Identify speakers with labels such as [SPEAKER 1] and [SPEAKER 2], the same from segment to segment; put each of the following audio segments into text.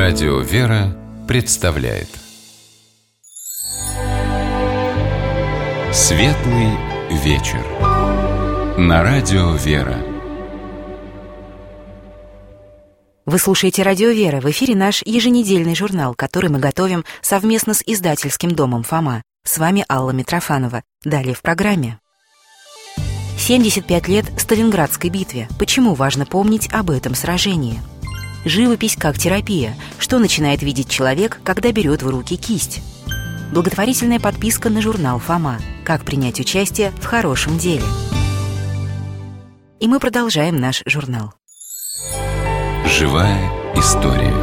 [SPEAKER 1] Радио «Вера» представляет Светлый вечер на Радио «Вера».
[SPEAKER 2] Вы слушаете «Радио Вера». В эфире наш еженедельный журнал, который мы готовим совместно с издательским домом «Фома». С вами Алла Митрофанова. Далее в программе. 75 лет Сталинградской битве. Почему важно помнить об этом сражении? Живопись как терапия. Что начинает видеть человек, когда берет в руки кисть? Благотворительная подписка на журнал «Фома». Как принять участие в хорошем деле? И мы продолжаем наш журнал.
[SPEAKER 1] Живая история.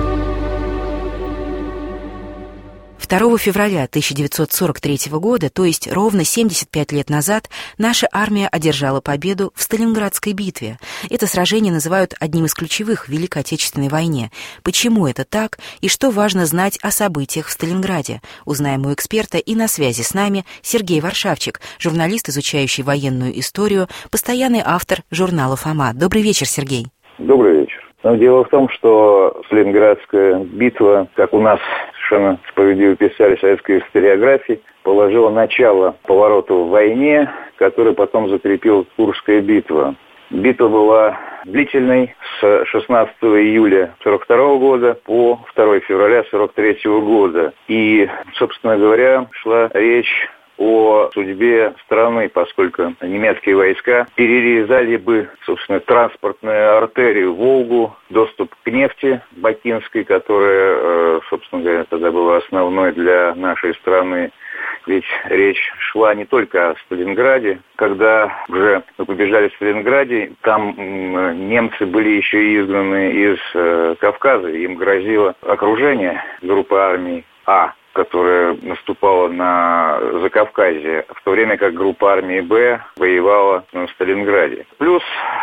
[SPEAKER 2] 2 февраля 1943 года, то есть ровно 75 лет назад, наша армия одержала победу в Сталинградской битве. Это сражение называют одним из ключевых в Великой Отечественной войне. Почему это так и что важно знать о событиях в Сталинграде? Узнаем у эксперта, и на связи с нами Сергей Варшавчик, журналист, изучающий военную историю, постоянный автор журнала «Фома». Добрый вечер, Сергей.
[SPEAKER 3] Добрый вечер. Но дело в том, что Сталинградская битва, как у нас совершенно справедливо писали в советской историографии, положила начало повороту в войне, который потом закрепил Курская битва. Битва была длительной с 16 июля 1942 года по 2 февраля 1943 года. И, собственно говоря, шла речь о судьбе страны, поскольку немецкие войска перерезали бы, собственно, транспортную артерию Волгу, доступ к нефти бакинской, которая, собственно говоря, тогда была основной для нашей страны. Ведь речь шла не только о Сталинграде. Когда уже мы побежали в Сталинграде, там немцы были еще и изгнаны из Кавказа. Им грозило окружение группы армий А, которая наступала на Закавказье, в то время как группа армии Б воевала в Сталинграде. Плюс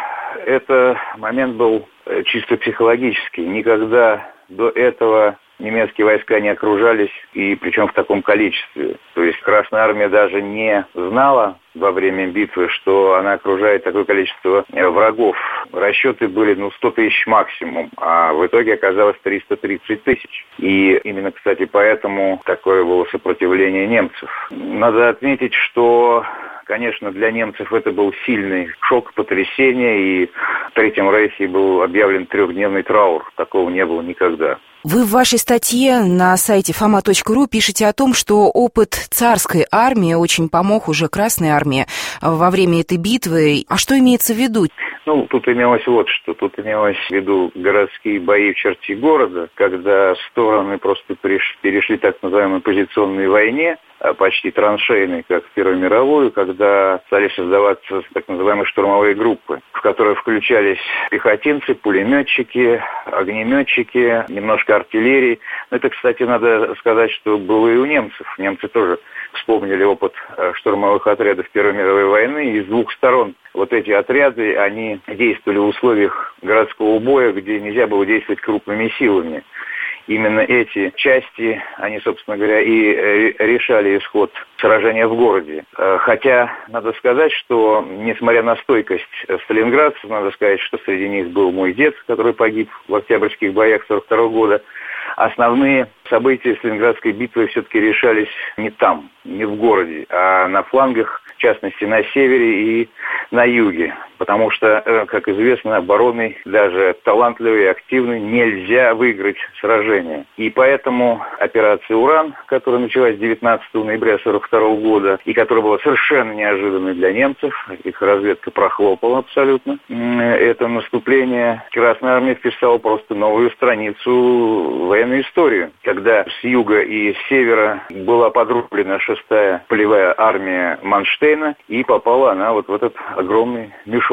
[SPEAKER 3] это момент был чисто психологический. Никогда до этого немецкие войска не окружались, и причем в таком количестве. То есть Красная Армия даже не знала во время битвы, что она окружает такое количество врагов. Расчеты были 100 тысяч максимум, а в итоге оказалось 330 тысяч. И именно, кстати, поэтому такое было сопротивление немцев. Надо отметить, что, конечно, для немцев это был сильный шок, потрясение, и в Третьем Рейхе был объявлен 3-дневный траур. Такого не было никогда.
[SPEAKER 2] Вы в вашей статье на сайте foma.ru пишете о том, что опыт царской армии очень помог уже Красной армии во время этой битвы. А что имеется в виду?
[SPEAKER 3] Тут имелось вот что. Тут имелось в виду городские бои в черте города, когда стороны просто перешли так называемой позиционной войне, почти траншейной, как в Первую мировую, когда стали создаваться так называемые штурмовые группы, в которые включались пехотинцы, пулеметчики, огнеметчики, немножко артиллерии. Это, кстати, надо сказать, что было и у немцев. Немцы тоже вспомнили опыт штурмовых отрядов Первой мировой войны. И с двух сторон вот эти отряды, они действовали в условиях городского боя, где нельзя было действовать крупными силами. Именно эти части, они, собственно говоря, и решали исход сражения в городе. Хотя, надо сказать, что, несмотря на стойкость сталинградцев, надо сказать, что среди них был мой дед, который погиб в октябрьских боях 1942 года, основные события Сталинградской битвы все-таки решались не там, не в городе, а на флангах, в частности, на севере и на юге. Потому что, как известно, обороной, даже талантливой и активной, нельзя выиграть сражение. И поэтому операция «Уран», которая началась 19 ноября 1942 года, и которая была совершенно неожиданной для немцев, их разведка прохлопала абсолютно, это наступление Красной Армии вписало просто новую страницу военной истории, когда с юга и с севера была подрублена 6-я полевая армия Манштейна, и попала она вот в этот огромный мешок.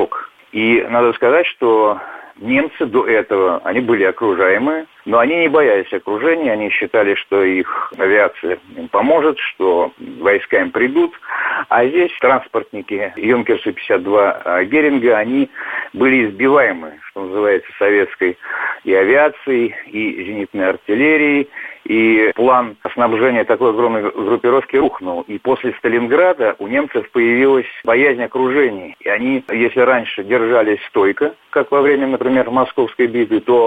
[SPEAKER 3] И надо сказать, что немцы до этого, они были окружаемы, но они не боялись окружения, они считали, что их авиация им поможет, что войска им придут. А здесь транспортники Юнкерса 52 Геринга, они были избиваемы, что называется, советской и авиацией, и зенитной артиллерией, и план снабжения такой огромной группировки рухнул. И после Сталинграда у немцев появилась боязнь окружений. И они, если раньше держались стойко, как во время, например, Московской битвы, то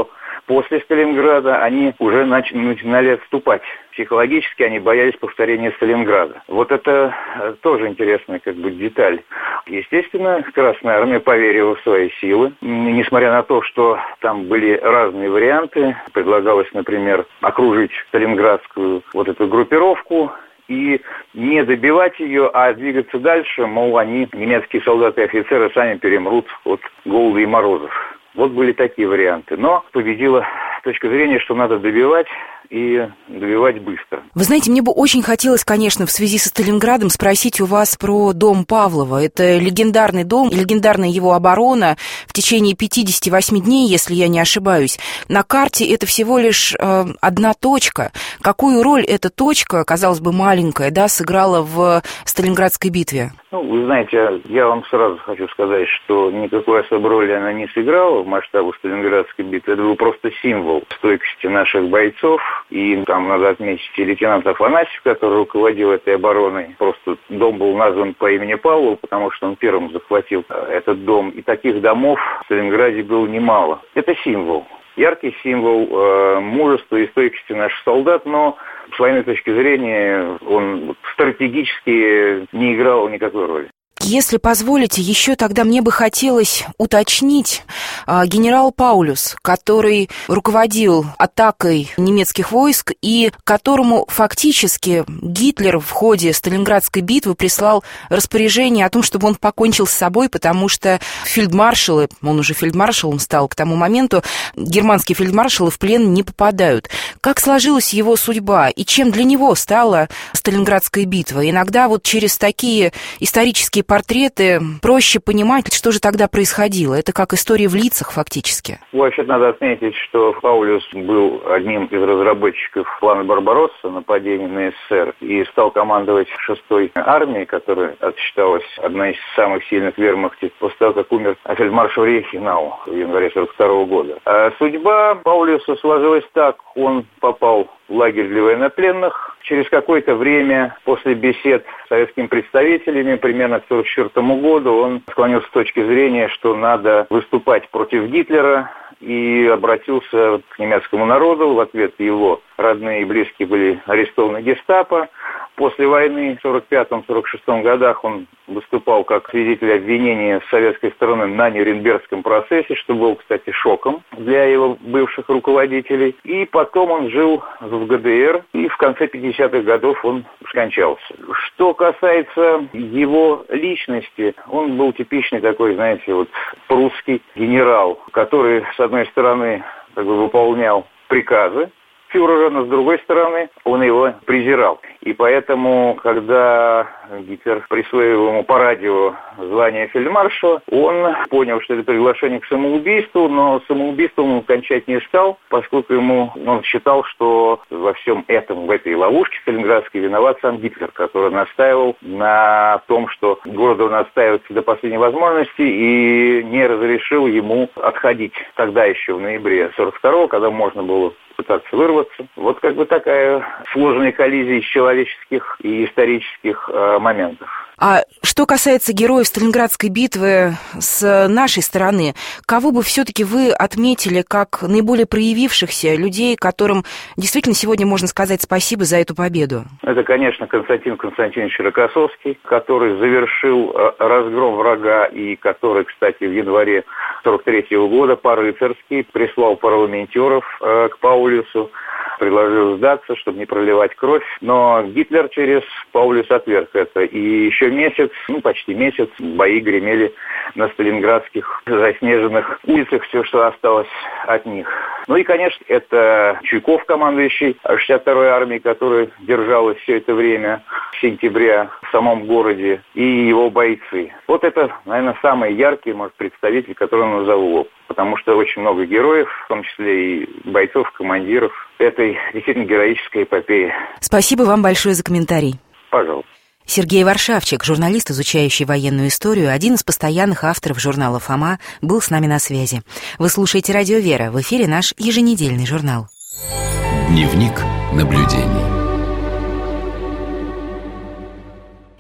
[SPEAKER 3] после Сталинграда они уже начинали отступать. Психологически они боялись повторения Сталинграда. Вот это тоже интересная деталь. Естественно, Красная Армия поверила в свои силы. Несмотря на то, что там были разные варианты, предлагалось, например, окружить сталинградскую эту группировку и не добивать ее, а двигаться дальше, мол, немецкие солдаты и офицеры, сами перемрут от голода и морозов. Вот были такие варианты. Но победила точка зрения, что надо добивать, и добивать быстро.
[SPEAKER 2] Вы знаете, мне бы очень хотелось, конечно, в связи со Сталинградом спросить у вас про дом Павлова. Это легендарный дом, легендарная его оборона в течение 58 дней, если я не ошибаюсь. На карте это всего лишь одна точка. Какую роль эта точка, казалось бы, маленькая, сыграла в Сталинградской битве?
[SPEAKER 3] Вы знаете, я вам сразу хочу сказать, что никакой особой роли она не сыграла в масштабах Сталинградской битвы. Это был просто символ стойкости наших бойцов. И там надо отметить и лейтенант Афанасьев, который руководил этой обороной. Просто дом был назван по имени Павлова, потому что он первым захватил этот дом. И таких домов в Сталинграде было немало. Это символ. Яркий символ мужества и стойкости наших солдат, но с военной точки зрения он стратегически не играл никакой роли.
[SPEAKER 2] Если позволите, еще тогда мне бы хотелось уточнить генерал Паулюс, который руководил атакой немецких войск и которому фактически Гитлер в ходе Сталинградской битвы прислал распоряжение о том, чтобы он покончил с собой, потому что фельдмаршалы, он уже фельдмаршалом стал к тому моменту, германские фельдмаршалы в плен не попадают. Как сложилась его судьба и чем для него стала Сталинградская битва? Иногда через такие исторические портреты проще понимать, что же тогда происходило. Это как история в лицах фактически.
[SPEAKER 3] Вообще надо отметить, что Паулюс был одним из разработчиков плана Барбаросса, нападения на СССР, и стал командовать 6-й армией, которая считалась одной из самых сильных в вермахте после того, как умер фельдмаршал Рейхенау в январе 1942 года. А судьба Паулюса сложилась так. Он попал в лагерь для военнопленных. Через какое-то время, после бесед с советскими представителями, примерно к 1944 году, он склонился с точки зрения, что надо выступать против Гитлера, и обратился к немецкому народу. В ответ его родные и близкие были арестованы гестапо. После войны в 1945-1946 годах он выступал как свидетель обвинения с советской стороны на Нюрнбергском процессе, что было, кстати, шоком для его бывших руководителей. И потом он жил в ГДР, и в конце 50-х годов он скончался. Что касается его личности, он был типичный такой, прусский генерал, который, с одной стороны, выполнял приказы фюрера, но с другой стороны, он его презирал. И поэтому, когда Гитлер присвоил ему по радио звание фельдмаршала, он понял, что это приглашение к самоубийству, но самоубийством он кончать не стал, поскольку он считал, что во всем этом, в этой ловушке сталинградской виноват сам Гитлер, который настаивал на том, что город он отстаивается до последней возможности и не разрешил ему отходить тогда еще в ноябре 1942-го, когда можно было пытаться вырваться. Вот такая сложная коллизия из человеческих и исторических моментов.
[SPEAKER 2] А что касается героев Сталинградской битвы с нашей стороны, кого бы все-таки вы отметили как наиболее проявившихся людей, которым действительно сегодня можно сказать спасибо за эту победу?
[SPEAKER 3] Это, конечно, Константин Константинович Рокоссовский, который завершил разгром врага и который, кстати, в январе 1943 года по-рыцарски прислал парламентеров к Паулюсу, предложил сдаться, чтобы не проливать кровь. Но Гитлер через Паулюса отверг это. И еще почти месяц, бои гремели на сталинградских заснеженных улицах, все, что осталось от них. И, конечно, это Чуйков, командующий 62-й армией, которая держалась все это время сентября в самом городе, и его бойцы. Вот это, наверное, самые яркие, представители, которые я назову. Потому что очень много героев, в том числе и бойцов, командиров этой действительно героической эпопеи.
[SPEAKER 2] Спасибо вам большое за комментарий.
[SPEAKER 3] Пожалуйста.
[SPEAKER 2] Сергей Варшавчик, журналист, изучающий военную историю, один из постоянных авторов журнала «Фома», был с нами на связи. Вы слушаете «Радио Вера», в эфире наш еженедельный журнал.
[SPEAKER 1] Дневник наблюдений.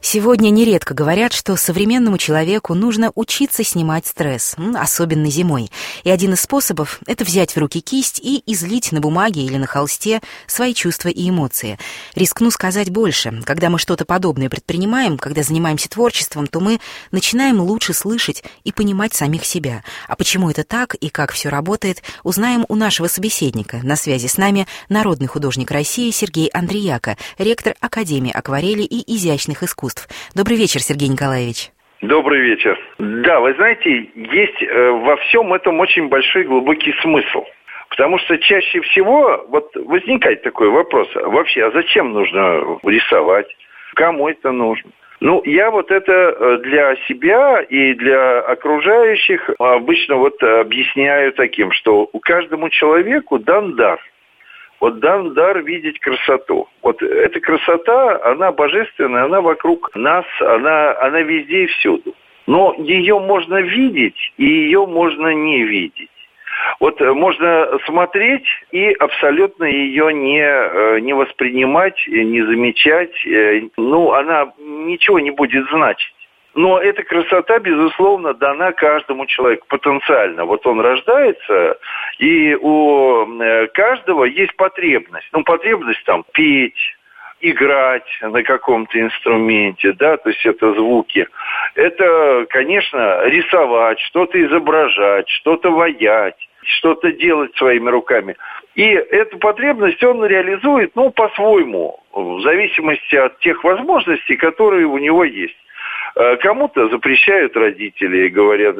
[SPEAKER 2] Сегодня нередко говорят, что современному человеку нужно учиться снимать стресс, особенно зимой. И один из способов — это взять в руки кисть и излить на бумаге или на холсте свои чувства и эмоции. Рискну сказать больше. Когда мы что-то подобное предпринимаем, когда занимаемся творчеством, то мы начинаем лучше слышать и понимать самих себя. А почему это так и как все работает, узнаем у нашего собеседника. На связи с нами народный художник России Сергей Андреяко, ректор Академии акварели и изящных искусств. Добрый вечер, Сергей Николаевич.
[SPEAKER 4] Добрый вечер. Да, вы знаете, есть во всем этом очень большой глубокий смысл. Потому что чаще всего вот возникает такой вопрос, вообще, а зачем нужно рисовать? Кому это нужно? Ну, я вот это для себя и для окружающих обычно вот объясняю таким, что каждому человеку дан дар. Вот дан дар видеть красоту. Вот эта красота, она божественная, она вокруг нас, она везде и всюду. Но ее можно видеть, и ее можно не видеть. Вот можно смотреть и абсолютно ее не воспринимать, не замечать. Ну, она ничего не будет значить. Но эта красота, безусловно, дана каждому человеку потенциально. Вот он рождается, и у каждого есть потребность. Ну, потребность там петь, играть на каком-то инструменте, да, то есть это звуки. Это, конечно, рисовать, что-то изображать, что-то ваять, что-то делать своими руками. И эту потребность он реализует, ну, по-своему, в зависимости от тех возможностей, которые у него есть. Кому-то запрещают родители, говорят,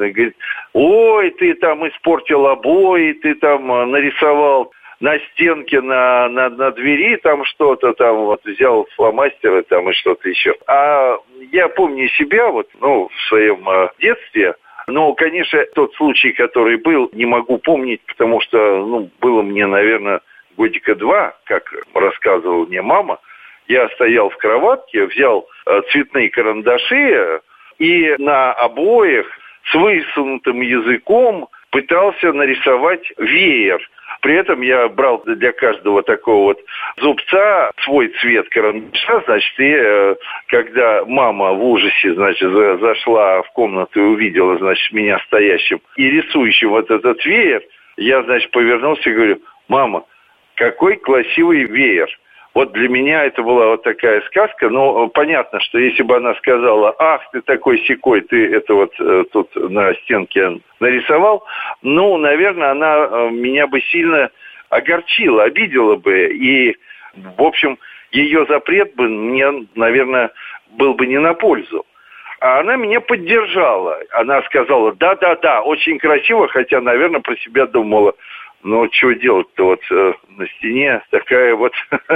[SPEAKER 4] ой, ты там испортил обои, ты там нарисовал на стенке, на двери там что-то, там вот взял фломастеры там и что-то еще. А я помню себя вот, ну, в своем детстве. Ну, конечно, тот случай, который был, не могу помнить, потому что, ну, было мне, наверное, годика 2, как рассказывала мне мама. Я стоял в кроватке, взял цветные карандаши и на обоях с высунутым языком пытался нарисовать веер. При этом я брал для каждого такого вот зубца свой цвет карандаша, значит, и когда мама в ужасе, значит, зашла в комнату и увидела, значит, меня стоящим и рисующим вот этот веер, я, значит, повернулся и говорю: мама, какой красивый веер. Вот для меня это была вот такая сказка, но понятно, что если бы она сказала: ах, ты такой-сякой, ты это вот тут на стенке нарисовал, ну, наверное, она меня бы сильно огорчила, обидела бы, и, в общем, ее запрет бы мне, наверное, был бы не на пользу. А она меня поддержала, она сказала: да, очень красиво, хотя, наверное, про себя думала: ну, что делать-то, вот на стене такая вот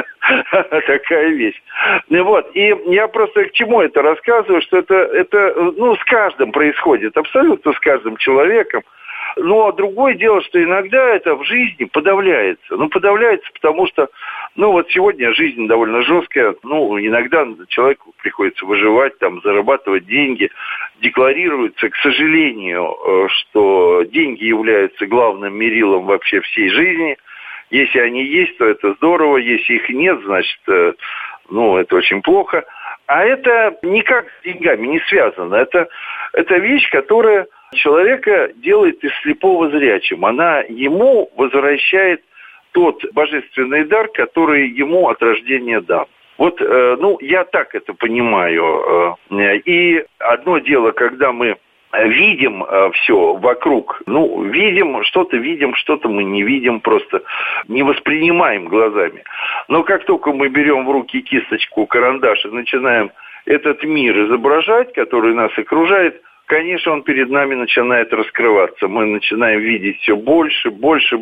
[SPEAKER 4] такая вещь. Ну, вот, и я просто к чему это рассказываю, что это, ну, с каждым происходит, абсолютно с каждым человеком. Но другое дело, что иногда это в жизни подавляется. Ну, подавляется, потому что, ну, вот сегодня жизнь довольно жесткая. Ну, иногда человеку приходится выживать, там, зарабатывать деньги. Декларируется, к сожалению, что деньги являются главным мерилом вообще всей жизни. Если они есть, то это здорово. Если их нет, значит, ну, это очень плохо. А это никак с деньгами не связано. Это вещь, которая человека делает из слепого зрячим. Она ему возвращает тот божественный дар, который ему от рождения дан. Вот, ну, я так это понимаю. И одно дело, когда мы видим все вокруг, ну, видим, что-то мы не видим, просто не воспринимаем глазами. Но как только мы берем в руки кисточку, карандаш и начинаем этот мир изображать, который нас окружает, конечно, он перед нами начинает раскрываться. Мы начинаем видеть все больше.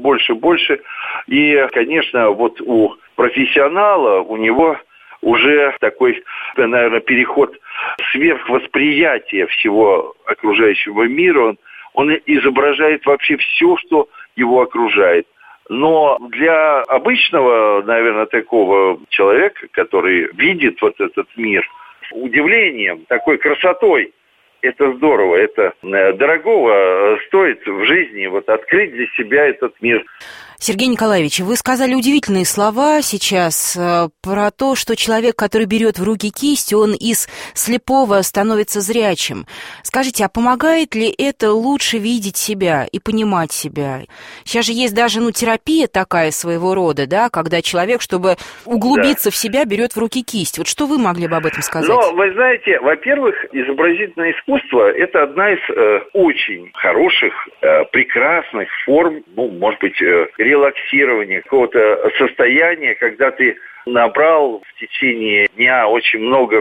[SPEAKER 4] И, конечно, вот у профессионала, у него уже такой, наверное, переход сверхвосприятия всего окружающего мира. Он изображает вообще все, что его окружает. Но для обычного, наверное, такого человека, который видит вот этот мир удивлением, такой красотой, это здорово, это дорогого стоит в жизни вот открыть для себя этот мир.
[SPEAKER 2] Сергей Николаевич, вы сказали удивительные слова сейчас про то, что человек, который берет в руки кисть, он из слепого становится зрячим. Скажите, а помогает ли это лучше видеть себя и понимать себя? Сейчас же есть даже терапия такая своего рода, да, когда человек, чтобы углубиться в себя, берет в руки кисть. Вот что вы могли бы об этом сказать?
[SPEAKER 4] Но, вы знаете, во-первых, изобразительное искусство – это одна из очень хороших, прекрасных форм, может быть, релаксирования, какого-то состояния, когда ты набрал в течение дня очень много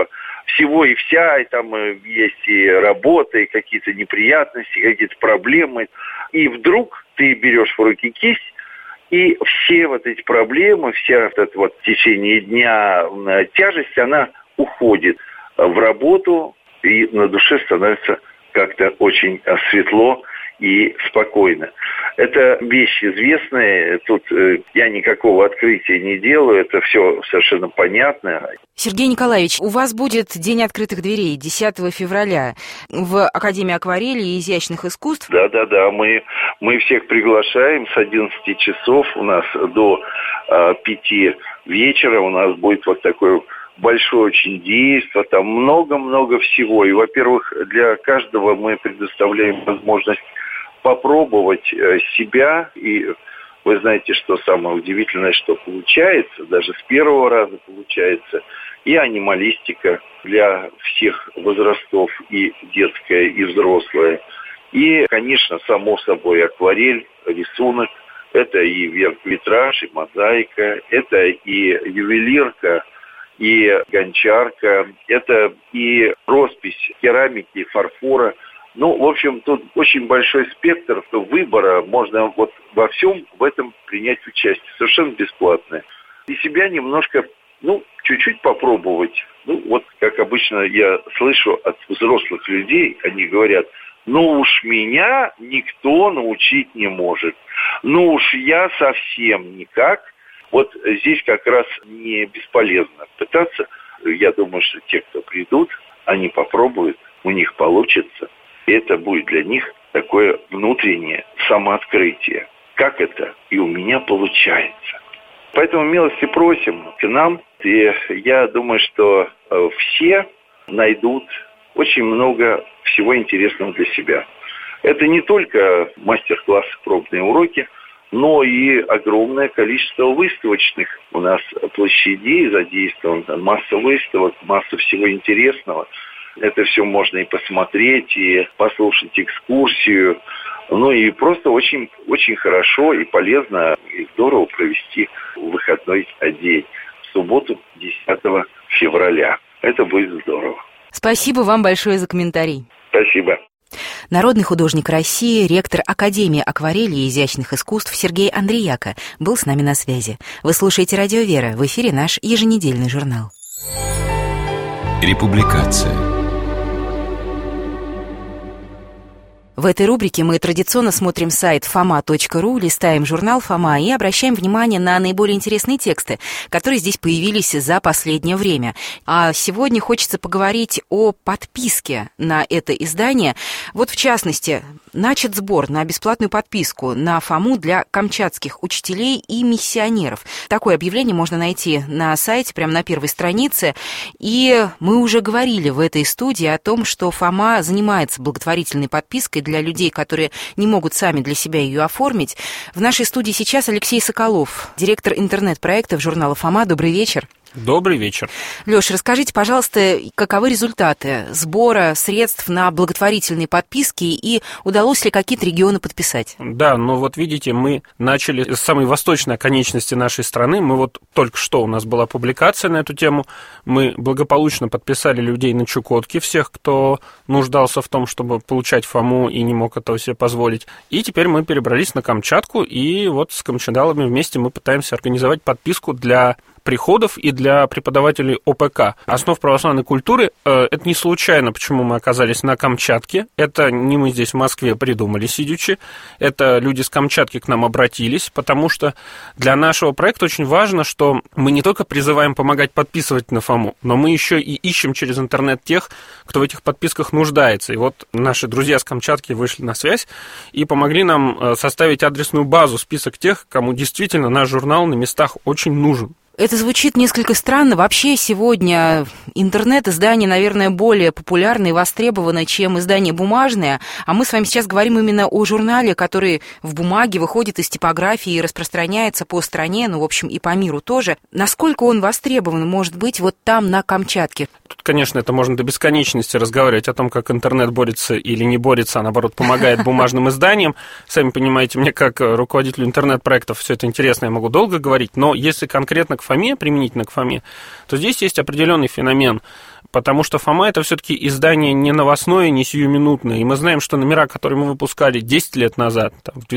[SPEAKER 4] всего и вся, и там есть и работа, и какие-то неприятности, какие-то проблемы. И вдруг ты берешь в руки кисть, и все вот эти проблемы, вся эта в течение дня тяжесть, она уходит в работу, и на душе становится как-то очень светло и спокойно. Это вещь известная, тут я никакого открытия не делаю, это все совершенно понятно.
[SPEAKER 2] Сергей Николаевич, у вас будет День открытых дверей 10 февраля в Академии акварели и изящных искусств.
[SPEAKER 4] Да, мы всех приглашаем с 11 часов у нас до 5 вечера, у нас будет вот такое большое очень действо, там много-много всего. И, во-первых, для каждого мы предоставляем возможность попробовать себя. И вы знаете, что самое удивительное, что получается, даже с первого раза получается, и анималистика для всех возрастов, и детская, и взрослая. И, конечно, само собой акварель, рисунок, это и витраж, и мозаика, это и ювелирка, и гончарка, это и роспись керамики, фарфора. В общем, тут очень большой спектр выбора, можно вот во всем в этом принять участие, совершенно бесплатно. И себя немножко, чуть-чуть попробовать. Вот как обычно я слышу от взрослых людей, они говорят: уж меня никто научить не может, уж я совсем никак. Вот здесь как раз не бесполезно пытаться. Я думаю, что те, кто придут, они попробуют, у них получится. И это будет для них такое внутреннее самооткрытие. Как это и у меня получается. Поэтому милости просим к нам. И я думаю, что все найдут очень много всего интересного для себя. Это не только мастер-классы, пробные уроки, но и огромное количество выставочных у нас площадей задействовано, масса выставок, масса всего интересного. Это все можно и посмотреть, и послушать экскурсию. И просто очень, очень хорошо и полезно, и здорово провести выходной день в субботу 10 февраля. Это будет здорово.
[SPEAKER 2] Спасибо вам большое за комментарий.
[SPEAKER 4] Спасибо.
[SPEAKER 2] Народный художник России, ректор Академии акварели и изящных искусств Сергей Андреяко был с нами на связи. Вы слушаете «Радио Вера», в эфире наш еженедельный журнал.
[SPEAKER 1] Републикация.
[SPEAKER 2] В этой рубрике мы традиционно смотрим сайт fama.ru, листаем журнал «Фома» и обращаем внимание на наиболее интересные тексты, которые здесь появились за последнее время. А сегодня хочется поговорить о подписке на это издание. Вот, в частности, начат сбор на бесплатную подписку на Фому для камчатских учителей и миссионеров. Такое объявление можно найти на сайте, прямо на первой странице. И мы уже говорили в этой студии о том, что Фома занимается благотворительной подпиской для людей, которые не могут сами для себя ее оформить. В нашей студии сейчас Алексей Соколов, директор интернет-проектов журнала «Фома». Добрый вечер.
[SPEAKER 5] Добрый вечер.
[SPEAKER 2] Лёш, расскажите, пожалуйста, каковы результаты сбора средств на благотворительные подписки и удалось ли какие-то регионы подписать?
[SPEAKER 5] Да, видите, мы начали с самой восточной оконечности нашей страны. Мы только что у нас была публикация на эту тему. Мы благополучно подписали людей на Чукотке, всех, кто нуждался в том, чтобы получать Фому и не мог этого себе позволить. И теперь мы перебрались на Камчатку, и с камчадалами вместе мы пытаемся организовать подписку для приходов и для преподавателей ОПК, основ православной культуры. Это не случайно, почему мы оказались на Камчатке. Это не мы здесь в Москве придумали, сидячи. Это люди с Камчатки к нам обратились, потому что для нашего проекта очень важно, что мы не только призываем помогать подписывать на Фому, но мы еще и ищем через интернет тех, кто в этих подписках нуждается. И вот наши друзья с Камчатки вышли на связь и помогли нам составить адресную базу, список тех, кому действительно наш журнал на местах очень нужен.
[SPEAKER 2] Это звучит несколько странно. Вообще сегодня интернет-издание, наверное, более популярно и востребовано, чем издание бумажное. А мы с вами сейчас говорим именно о журнале, который в бумаге выходит из типографии и распространяется по стране, ну, в общем, и по миру тоже. Насколько он востребован, может быть, вот там, на Камчатке?
[SPEAKER 5] Тут, конечно, это можно до бесконечности разговаривать о том, как интернет борется или не борется, а наоборот помогает бумажным изданиям. Сами понимаете, мне как руководителю интернет-проектов все это интересно, я могу долго говорить, но если конкретно к Фоме, применительно к Фоме, то здесь есть определенный феномен, потому что Фома — это все-таки издание не новостное, не сиюминутное, и мы знаем, что номера, которые мы выпускали 10 лет назад, там, в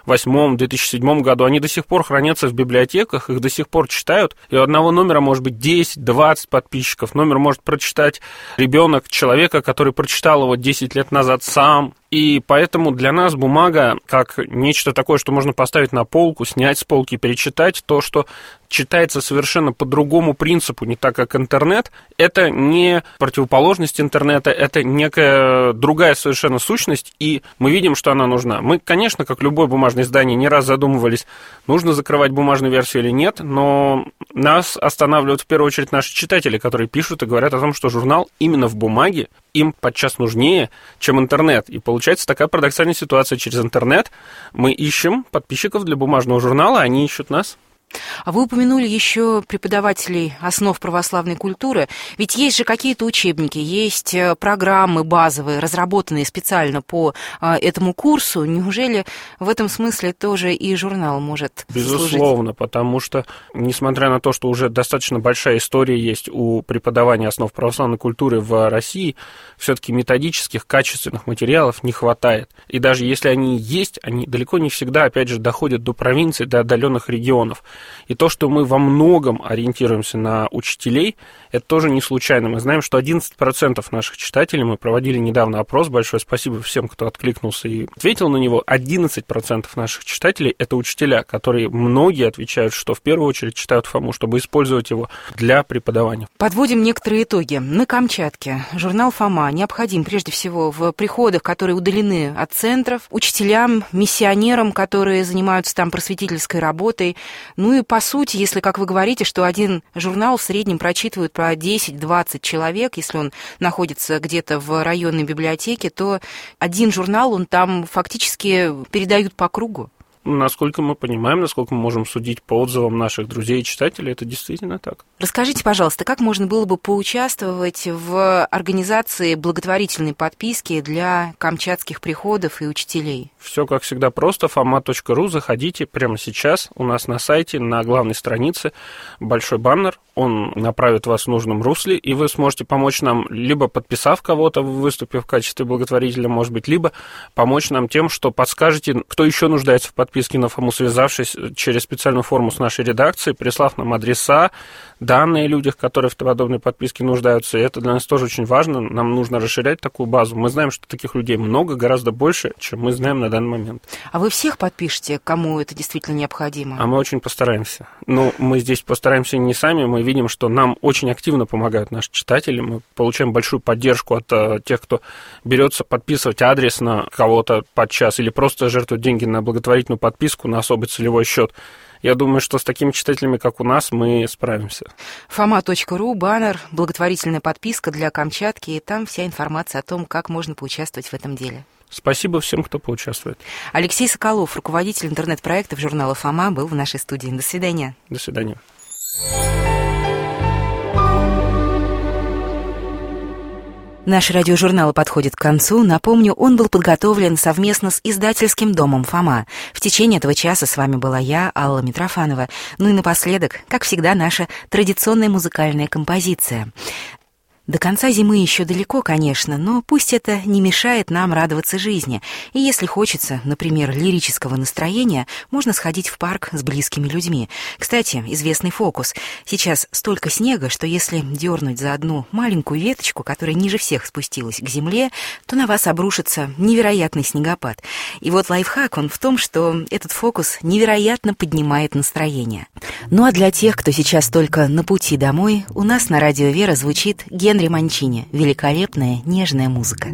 [SPEAKER 5] 2008-2007 году, они до сих пор хранятся в библиотеках, их до сих пор читают, и у одного номера может быть 10-20 подписчиков, номер может прочитать ребенок человека, который прочитал его 10 лет назад сам. И поэтому для нас бумага как нечто такое, что можно поставить на полку, снять с полки, перечитать, то, что читается совершенно по другому принципу, не так, как интернет, это не противоположность интернета, это некая другая совершенно сущность, и мы видим, что она нужна. Мы, конечно, как любое бумажное издание, не раз задумывались, нужно закрывать бумажную версию или нет, но нас останавливают в первую очередь наши читатели, которые пишут и говорят о том, что журнал именно в бумаге им подчас нужнее, чем интернет. И получается такая парадоксальная ситуация. Через интернет мы ищем подписчиков для бумажного журнала, а они ищут нас.
[SPEAKER 2] А вы упомянули еще преподавателей основ православной культуры. Ведь есть же какие-то учебники, есть программы базовые, разработанные специально по этому курсу. Неужели в этом смысле тоже и журнал может служить?
[SPEAKER 5] Безусловно, потому что, несмотря на то, что уже достаточно большая история есть у преподавания основ православной культуры в России, все-таки методических, качественных материалов не хватает. И даже если они есть, они далеко не всегда, опять же, доходят до провинций, до отдаленных регионов. И то, что мы во многом ориентируемся на учителей, это тоже не случайно. Мы знаем, что 11% наших читателей, мы проводили недавно опрос, большое спасибо всем, кто откликнулся и ответил на него, 11% наших читателей – это учителя, которые многие отвечают, что в первую очередь читают Фому, чтобы использовать его для преподавания.
[SPEAKER 2] Подводим некоторые итоги. На Камчатке журнал «Фома» необходим прежде всего в приходах, которые удалены от центров, учителям, миссионерам, которые занимаются там просветительской работой. Ну и по сути, если, как вы говорите, что один журнал в среднем прочитывают про 10-20 человек, если он находится где-то в районной библиотеке, то один журнал, он там фактически передают по кругу.
[SPEAKER 5] Насколько мы понимаем, насколько мы можем судить по отзывам наших друзей и читателей, это действительно так.
[SPEAKER 2] Расскажите, пожалуйста, как можно было бы поучаствовать в организации благотворительной подписки для камчатских приходов и учителей?
[SPEAKER 5] Все, как всегда, просто. foma.ru. Заходите прямо сейчас. У нас на сайте, на главной странице большой баннер. Он направит вас в нужном русле, и вы сможете помочь нам, либо подписав кого-то, выступив в качестве благотворителя, может быть, либо помочь нам тем, что подскажете, кто еще нуждается в подписке на Фому, связавшись через специальную форму с нашей редакцией, прислав нам адреса, данные о людях, которые в подобной подписке нуждаются. И это для нас тоже очень важно. Нам нужно расширять такую базу. Мы знаем, что таких людей много, гораздо больше, чем мы знаем на данный момент.
[SPEAKER 2] А вы всех подпишете, кому это действительно необходимо?
[SPEAKER 5] А мы очень постараемся. Но мы здесь постараемся не сами, мы видим, что нам очень активно помогают наши читатели. Мы получаем большую поддержку от тех, кто берется подписывать адрес на кого-то подчас или просто жертвует деньги на благотворительную подписку на особый целевой счет. Я думаю, что с такими читателями, как у нас, мы справимся.
[SPEAKER 2] foma.ru, баннер, благотворительная подписка для Камчатки, и там вся информация о том, как можно поучаствовать в этом деле.
[SPEAKER 5] Спасибо всем, кто поучаствует.
[SPEAKER 2] Алексей Соколов, руководитель интернет-проектов журнала «Фома», был в нашей студии. До свидания.
[SPEAKER 5] До свидания.
[SPEAKER 2] Наш радиожурнал подходит к концу. Напомню, он был подготовлен совместно с издательским домом «Фома». В течение этого часа с вами была я, Алла Митрофанова. Ну и напоследок, как всегда, наша традиционная музыкальная композиция. До конца зимы еще далеко, конечно, но пусть это не мешает нам радоваться жизни. И если хочется, например, лирического настроения, можно сходить в парк с близкими людьми. Кстати, известный фокус. Сейчас столько снега, что если дернуть за одну маленькую веточку, которая ниже всех спустилась к земле, то на вас обрушится невероятный снегопад. И вот лайфхак он в том, что этот фокус невероятно поднимает настроение. Ну а для тех, кто сейчас только на пути домой, у нас на радио «Вера» звучит Генри Манчини. Великолепная, нежная музыка.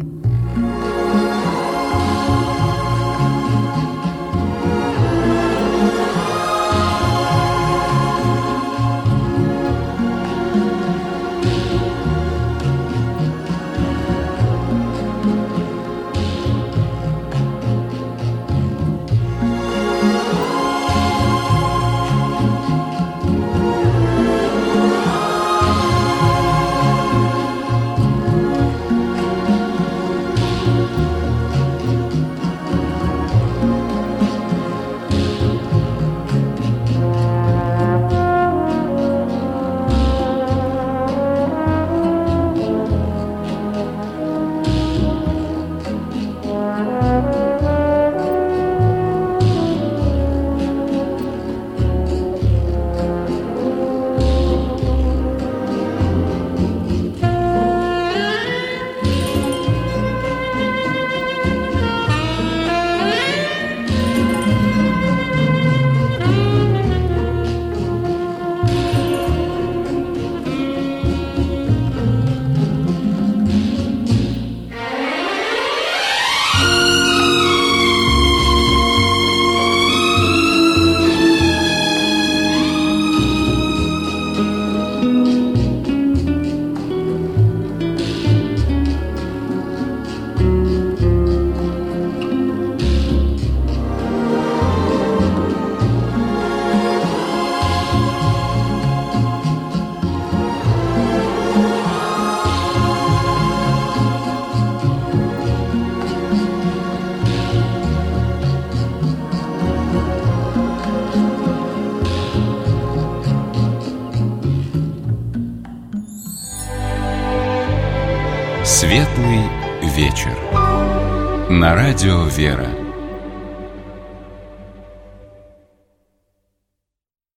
[SPEAKER 1] Светлый вечер. На радио «Вера».